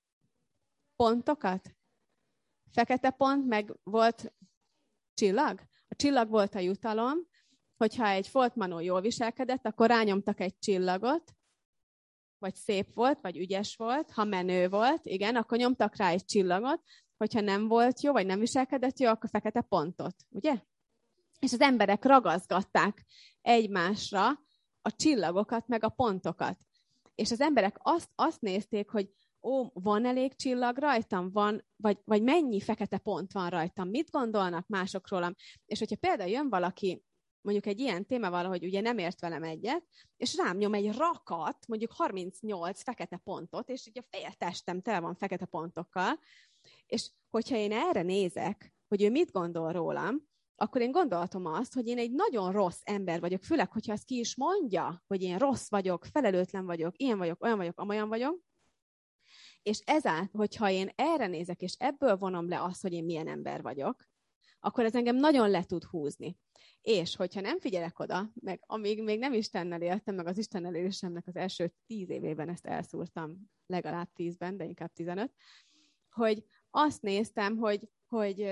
Pontokat? Fekete pont, meg volt csillag? A csillag volt a jutalom, hogyha egy foltmanó jól viselkedett, akkor rányomtak egy csillagot, vagy szép volt, vagy ügyes volt, ha menő volt, igen, akkor nyomtak rá egy csillagot, hogyha nem volt jó, vagy nem viselkedett jó, akkor fekete pontot, ugye? És az emberek ragaszgatták egymásra a csillagokat, meg a pontokat. És az emberek azt, azt nézték, hogy ó, van elég csillag rajtam, van, vagy, vagy mennyi fekete pont van rajtam, mit gondolnak mások rólam. És hogyha például jön valaki, mondjuk egy ilyen témával, hogy ugye nem ért velem egyet, és rám nyom egy rakat, mondjuk harmincnyolc fekete pontot, és ugye a fél testem tele van fekete pontokkal, és hogyha én erre nézek, hogy ő mit gondol rólam, akkor én gondolhatom azt, hogy én egy nagyon rossz ember vagyok, főleg, hogyha azt ki is mondja, hogy én rossz vagyok, felelőtlen vagyok, ilyen vagyok, olyan vagyok, amolyan vagyok, és ezáltal, hogyha én erre nézek, és ebből vonom le azt, hogy én milyen ember vagyok, akkor ez engem nagyon le tud húzni. És hogyha nem figyelek oda, meg amíg még nem Istennel éltem, meg az Isten elérésemnek az első tíz évében ezt elszúrtam, legalább tízben, de inkább tizenöt, hogy azt néztem, hogy, hogy,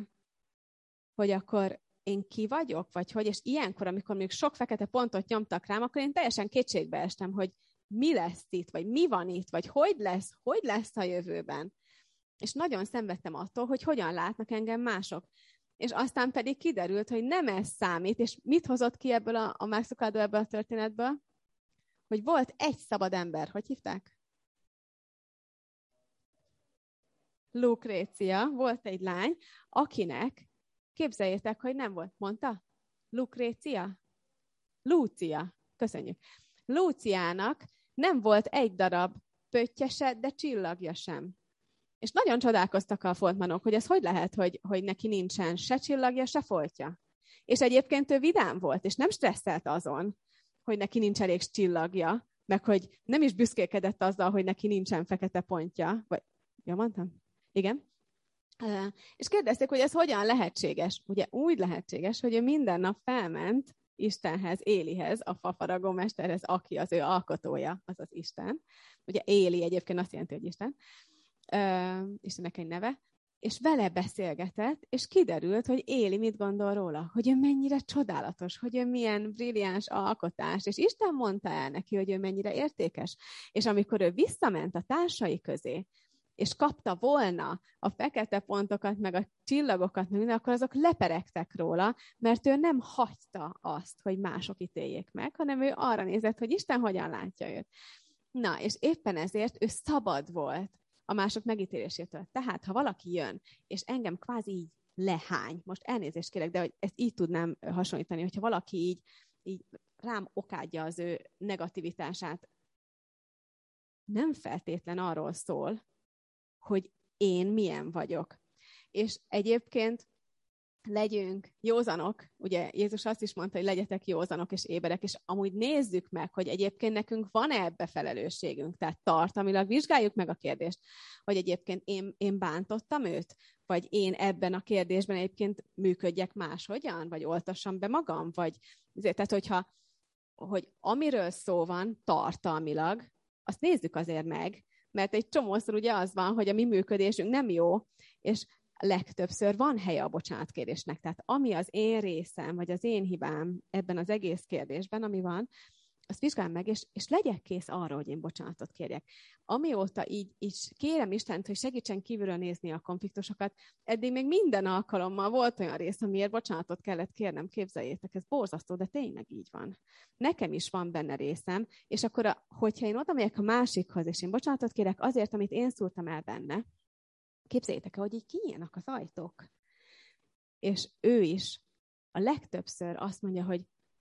hogy akkor én ki vagyok, vagy hogy, és ilyenkor, amikor még sok fekete pontot nyomtak rám, akkor én teljesen kétségbe estem, hogy mi lesz itt, vagy mi van itt, vagy hogy lesz, hogy lesz a jövőben. És nagyon szenvedtem attól, hogy hogyan látnak engem mások. és aztán pedig kiderült, hogy nem ez számít, és mit hozott ki ebből a, a Max Lucado ebből a történetből? Hogy volt egy szabad ember, hogy hívták? Lukrécia, volt egy lány, akinek, képzeljétek, hogy nem volt, mondta? Lukrécia? Lúcia, köszönjük. Lúciának nem volt egy darab pöttye se, de csillagja sem. És nagyon csodálkoztak a foltmanok, hogy ez hogy lehet, hogy, hogy neki nincsen se csillagja, se foltja. És egyébként ő vidám volt, és nem stresszelt azon, hogy neki nincs elég csillagja, meg hogy nem is büszkélkedett azzal, hogy neki nincsen fekete pontja. Vagy, ja, mondtam? Igen. Uh, és kérdezték, hogy ez hogyan lehetséges. Ugye úgy lehetséges, hogy ő minden nap felment Istenhez, Élihez, a fafaragó mesterhez, aki az ő alkotója, az az Isten. Ugye Éli egyébként azt jelenti, hogy Isten. Uh, Istennek egy neve. És vele beszélgetett, és kiderült, hogy Éli mit gondol róla, hogy ő mennyire csodálatos, hogy ő milyen brilliáns alkotás, és Isten mondta el neki, hogy ő mennyire értékes. És amikor ő visszament a társai közé, és kapta volna a fekete pontokat, meg a csillagokat, meg minden, akkor azok leperegtek róla, mert ő nem hagyta azt, hogy mások ítéljék meg, hanem ő arra nézett, hogy Isten hogyan látja őt. Na, és éppen ezért ő szabad volt a mások megítélésétől. Tehát, ha valaki jön, és engem kvázi így lehány, most elnézést kérek, de hogy ezt így tudnám hasonlítani, hogyha valaki így, így rám okádja az ő negativitását, nem feltétlen arról szól, hogy én milyen vagyok. És egyébként legyünk józanok, ugye Jézus azt is mondta, hogy legyetek józanok és éberek, és amúgy nézzük meg, hogy egyébként nekünk van-e ebbe felelősségünk, tehát tartalmilag vizsgáljuk meg a kérdést, hogy egyébként én, én bántottam őt, vagy én ebben a kérdésben egyébként működjek máshogyan, vagy oltassam be magam, vagy tehát hogyha hogy amiről szó van tartalmilag, azt nézzük azért meg, mert egy csomószor ugye az van, hogy a mi működésünk nem jó, és legtöbbször van helye a bocsánatkérésnek. Tehát ami az én részem, vagy az én hibám ebben az egész kérdésben, ami van, azt vizsgálj meg, és, és legyek kész arra, hogy én bocsánatot kérjek. Amióta így, így kérem Istent, hogy segítsen kívülről nézni a konfliktusokat, eddig még minden alkalommal volt olyan rész, amiért bocsánatot kellett kérnem, képzeljétek, ez borzasztó, de tényleg így van. Nekem is van benne részem, és akkor, a, hogyha én oda megyek a másikhoz, és én bocsánatot kérek azért, amit én szúrtam el benne, képzeljétek el, hogy így kinyílnak az ajtók. És ő is a legtöbbször azt mondja, hogy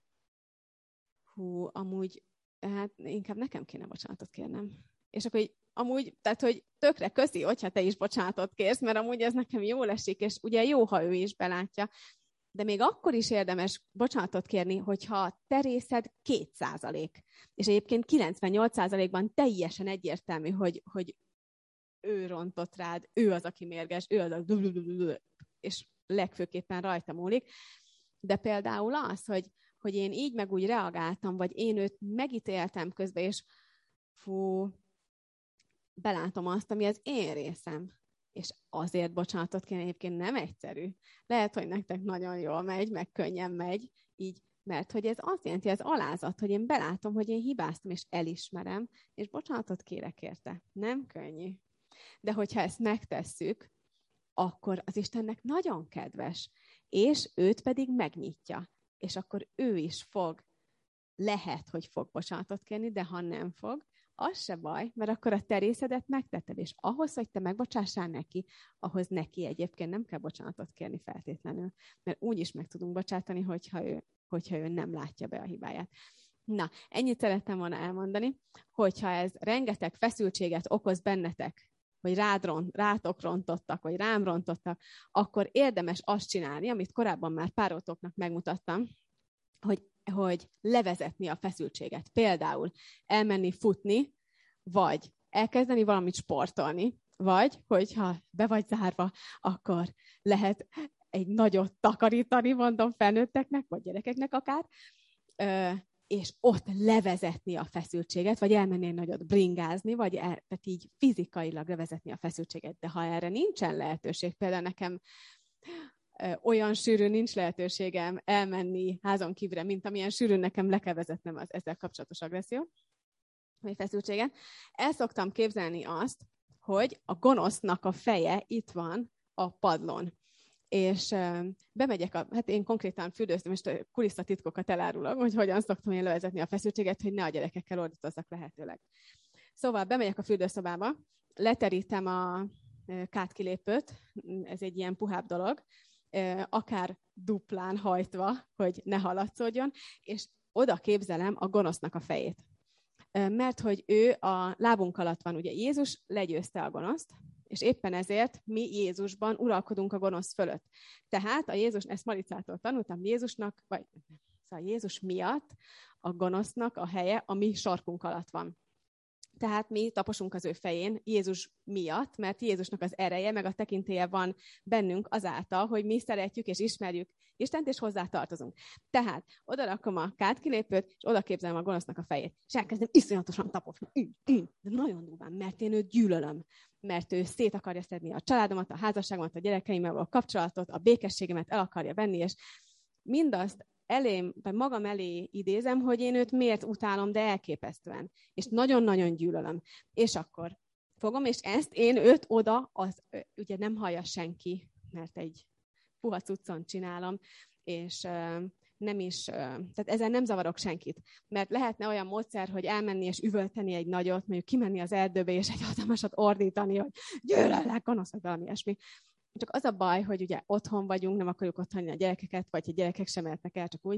hú, amúgy, hát inkább nekem kéne bocsánatot kérnem. És akkor így, amúgy, tehát, hogy tökre köszi, hogyha te is bocsánatot kérsz, mert amúgy ez nekem jól esik, és ugye jó, ha ő is belátja. De még akkor is érdemes bocsánatot kérni, hogyha te részed két százalék. És egyébként kilencvennyolc százalékban teljesen egyértelmű, hogy, hogy ő rontott rád, ő az, aki mérges, ő az, a és legfőképpen rajta múlik. De például az, hogy, hogy én így meg úgy reagáltam, vagy én őt megítéltem közben, és fú, belátom azt, ami az én részem. És azért bocsánatot kéne, egyébként nem egyszerű. Lehet, hogy nektek nagyon jól megy, meg könnyen megy, így, mert hogy ez azt jelenti, ez alázat, hogy én belátom, hogy én hibáztam, és elismerem, és bocsánatot kérek érte. Nem könnyű. De hogyha ezt megtesszük, akkor az Istennek nagyon kedves, és őt pedig megnyitja. És akkor ő is fog, lehet, hogy fog bocsánatot kérni, de ha nem fog, az se baj, mert akkor a te részedet megtetted, és ahhoz, hogy te megbocsássál neki, ahhoz neki egyébként nem kell bocsánatot kérni feltétlenül, mert úgy is meg tudunk bocsátani, hogyha ő, hogyha ő nem látja be a hibáját. Na, ennyit szerettem volna elmondani, hogyha ez rengeteg feszültséget okoz bennetek, hogy rád ront, rátok rontottak, vagy rám rontottak, akkor érdemes azt csinálni, amit korábban már párotóknak megmutattam, hogy, hogy levezetni a feszültséget. Például elmenni futni, vagy elkezdeni valamit sportolni, vagy, hogyha be vagy zárva, akkor lehet egy nagyot takarítani, mondom felnőtteknek, vagy gyerekeknek akár, és ott levezetni a feszültséget, vagy elmenni egy nagyot bringázni, vagy el, tehát így fizikailag levezetni a feszültséget. De ha erre nincsen lehetőség, például nekem ö, olyan sűrűn nincs lehetőségem elmenni házon kívülre, mint amilyen sűrűn nekem le kell vezetnem az ezzel kapcsolatos agresszió, vagy feszültséget. El szoktam képzelni azt, hogy a gonosznak a feje itt van a padlón. és uh, bemegyek, a, hát én konkrétan fürdőztem, és kulisszatitkokat elárulom, hogy hogyan szoktam én levezetni a feszültséget, hogy ne a gyerekekkel ordítozzak lehetőleg. Szóval bemegyek a fürdőszobába, leterítem a kátkilépőt, ez egy ilyen puhább dolog, akár duplán hajtva, hogy ne hallatszódjon, és oda képzelem a gonosznak a fejét. Mert hogy ő a lábunk alatt van, ugye Jézus legyőzte a gonoszt, és éppen ezért mi Jézusban uralkodunk a gonosz fölött. Tehát a Jézus, ezt Maricától tanultam, Jézusnak, vagy szóval Jézus miatt a gonosznak a helye a mi sarkunk alatt van. Tehát mi taposunk az ő fején Jézus miatt, mert Jézusnak az ereje, meg a tekintélye van bennünk azáltal, hogy mi szeretjük és ismerjük Istent, és hozzá tartozunk. Tehát oda rakom a kátkilépőt, és oda képzelem a gonosznak a fejét. És elkezdem iszonyatosan taposni. De nagyon durván, mert én őt gyűlölöm. Mert ő szét akarja szedni a családomat, a házasságomat, a gyerekeimmel a kapcsolatot, a békességemet el akarja venni, és mindazt elém, vagy magam elé idézem, hogy én őt miért utálom, de elképesztően. És nagyon-nagyon gyűlölöm. És akkor fogom, és ezt én őt oda, az, ugye nem hallja senki, mert egy puha cuccon csinálom, és uh, nem is, uh, tehát ezzel nem zavarok senkit. Mert lehetne olyan módszer, hogy elmenni és üvölteni egy nagyot, mondjuk kimenni az erdőbe, és egy hatalmasat ordítani, hogy gyűlöllek, gonosz, vagy valami ilyesmi. Csak az a baj, hogy ugye otthon vagyunk, nem akarjuk ott hagyni a gyerekeket, vagy a gyerekek sem mehetnek el, csak úgy.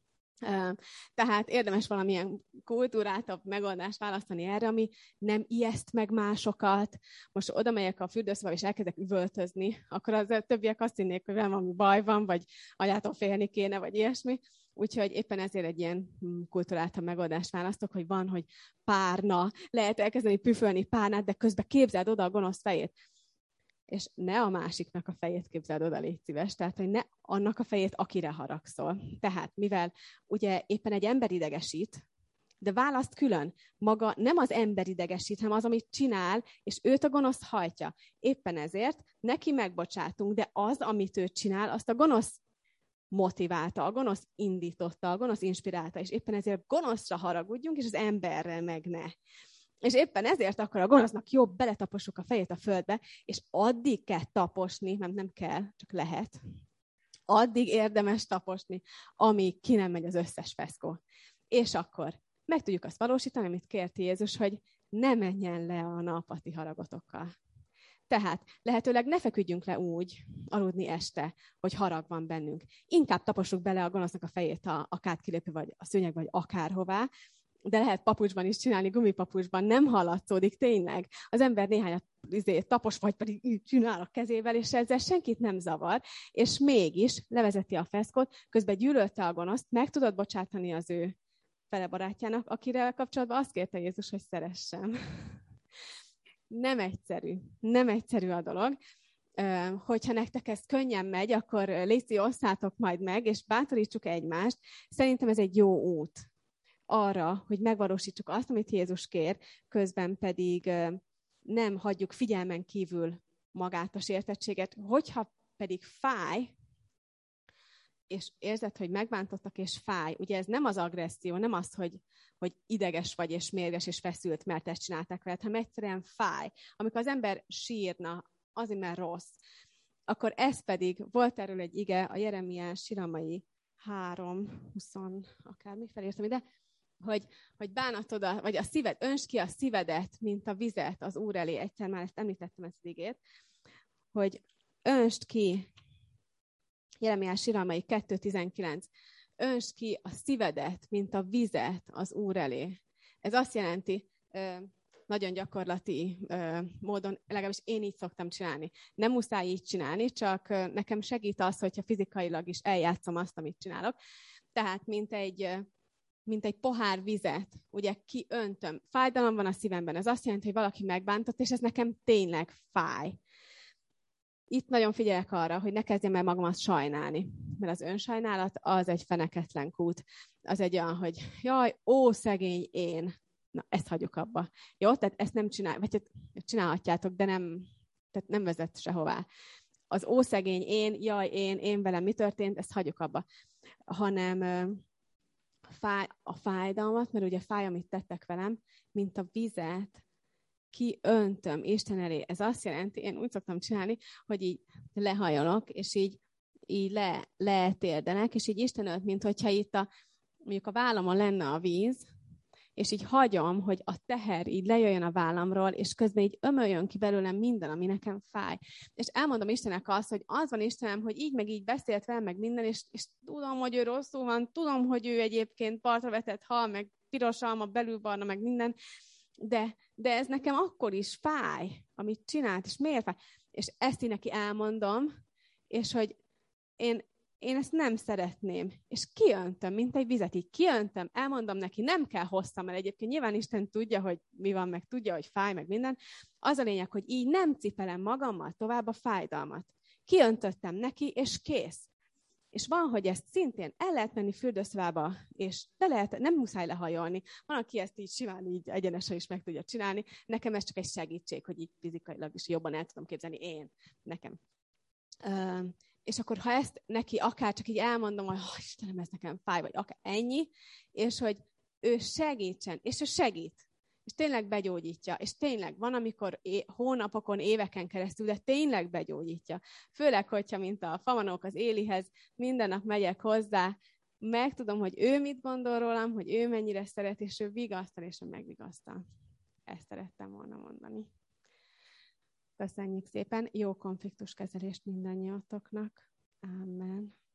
Tehát érdemes valamilyen kultúrátabb megoldást választani erre, ami nem ijeszt meg másokat. Most oda megyek a fürdőszobába, és elkezdek üvöltözni, akkor az többiek azt hinnék, hogy velem valami baj van, vagy anyától félni kéne, vagy ilyesmi. Úgyhogy éppen ezért egy ilyen kultúrátabb megoldást választok, hogy van, hogy párna, lehet elkezdeni püfölni párnát, de közben képzeld oda a gonosz fejét. És ne a másiknak a fejét képzeld oda, légy szíves, tehát, hogy ne annak a fejét, akire haragszol. Tehát, mivel ugye éppen egy ember idegesít, de választ külön, maga nem az ember idegesít, hanem az, amit csinál, és őt a gonosz hajtja. Éppen ezért neki megbocsátunk, de az, amit ő csinál, azt a gonosz motiválta, a gonosz indította, a gonosz inspirálta, és éppen ezért gonoszra haragudjunk, és az emberre meg ne. És éppen ezért akkor a gonosznak jobb, beletapossuk a fejét a földbe, és addig kell taposni, nem, nem kell, csak lehet. Addig érdemes taposni, amíg ki nem megy az összes feszkó. És akkor meg tudjuk azt valósítani, amit kért Jézus, hogy ne menjen le a nap a ti haragotokkal. Tehát lehetőleg ne feküdjünk le úgy, aludni este, hogy harag van bennünk. Inkább tapossuk bele a gonosznak a fejét a, a kátkilépő, vagy a szőnyeg, vagy akárhová, de lehet papucsban is csinálni, gumipapucsban, nem hallatszódik tényleg. Az ember néhányat izé, tapos, vagy pedig csinál a kezével, és ezzel senkit nem zavar, és mégis levezeti a feszkot, közben gyűlölte a gonoszt, meg tudod bocsátani az ő fele barátjának, akire kapcsolatban azt kérte Jézus, hogy szeressem. Nem egyszerű. Nem egyszerű a dolog. Hogyha nektek ez könnyen megy, akkor léci, osszátok majd meg, és bátorítsuk egymást. Szerintem ez egy jó út arra, hogy megvalósítsuk azt, amit Jézus kér, közben pedig nem hagyjuk figyelmen kívül magát a sértettséget. Hogyha pedig fáj, és érzed, hogy megbántottak, és fáj. Ugye ez nem az agresszió, nem az, hogy, hogy ideges vagy, és mérges, és feszült, mert ezt csinálták veled, hanem egyszerűen fáj. Amikor az ember sírna, azért, mert rossz. Akkor ez pedig, volt erről egy ige, a Jeremiás Siramai három, húsz, akármi, felírtam ide, hogy, hogy bánatod, vagy a szíved, öntsd ki a szívedet, mint a vizet az Úr elé. Egyszer már ezt említettem, ezt az igét, hogy öntsd ki, Jeremiás Siramai kettő tizenkilenc, öntsd ki a szívedet, mint a vizet az Úr elé. Ez azt jelenti, nagyon gyakorlati módon, legalábbis én így szoktam csinálni. Nem muszáj így csinálni, csak nekem segít az, hogyha fizikailag is eljátszom azt, amit csinálok. Tehát, mint egy, mint egy pohár vizet, ugye kiöntöm. Fájdalom van a szívemben. Ez azt jelenti, hogy valaki megbántott, és ez nekem tényleg fáj. Itt nagyon figyelek arra, hogy ne kezdjem el magamat sajnálni. Mert az önsajnálat az egy feneketlen kút. Az egy olyan, hogy jaj, ó, szegény én. Na, ezt hagyjuk abba. Jó? Tehát ezt nem csinál, vagy csinálhatjátok, de nem, tehát nem vezet sehová. Az ó, szegény én, jaj, én, én velem mi történt, ezt hagyjuk abba. Hanem fáj, a fájdalmat, mert ugye fáj, amit tettek velem, mint a vizet kiöntöm Isten elé. Ez azt jelenti, én úgy szoktam csinálni, hogy így lehajolok, és így, így le, letérdenek, és így Isten előtt, mint hogyha itt a, mondjuk a vállamon lenne a víz, és így hagyom, hogy a teher így lejöjjön a vállamról, és közben így ömöljön ki belőlem minden, ami nekem fáj. És elmondom Istennek azt, hogy az van Istenem, hogy így meg így beszélt velem, meg minden, és, és tudom, hogy ő rosszul van, tudom, hogy ő egyébként partra vetett hal, meg piros alma, belül barna, meg minden, de, de ez nekem akkor is fáj, amit csinált, és miért fáj? És ezt én neki elmondom, és hogy én, én ezt nem szeretném. És kiöntöm, mint egy vizet, így kiöntöm, elmondom neki, nem kell hosszan, mert egyébként nyilván Isten tudja, hogy mi van, meg tudja, hogy fáj, meg minden. Az a lényeg, hogy így nem cipelem magammal tovább a fájdalmat. Kiöntöttem neki, és kész. És van, hogy ezt szintén el lehet menni fürdőszobába, és le lehet, nem muszáj lehajolni. Van, aki ezt így simán, így egyenesen is meg tudja csinálni. Nekem ez csak egy segítség, hogy így fizikailag is jobban el tudom képzelni én, nekem. Uh, és akkor, ha ezt neki akár csak így elmondom, hogy oh, Istenem, ez nekem fáj, vagy akár ennyi, és hogy ő segítsen, és ő segít. És tényleg begyógyítja. És tényleg van, amikor é- hónapokon, éveken keresztül, de tényleg begyógyítja. Főleg, hogyha, mint a famanók az Élihez, minden nap megyek hozzá, megtudom, hogy ő mit gondol rólam, hogy ő mennyire szeret, és ő vigasztal, és ő megvigasztal. Ezt szerettem volna mondani. Köszönjük szépen, jó konfliktuskezelést mindannyiatoknak. Amen.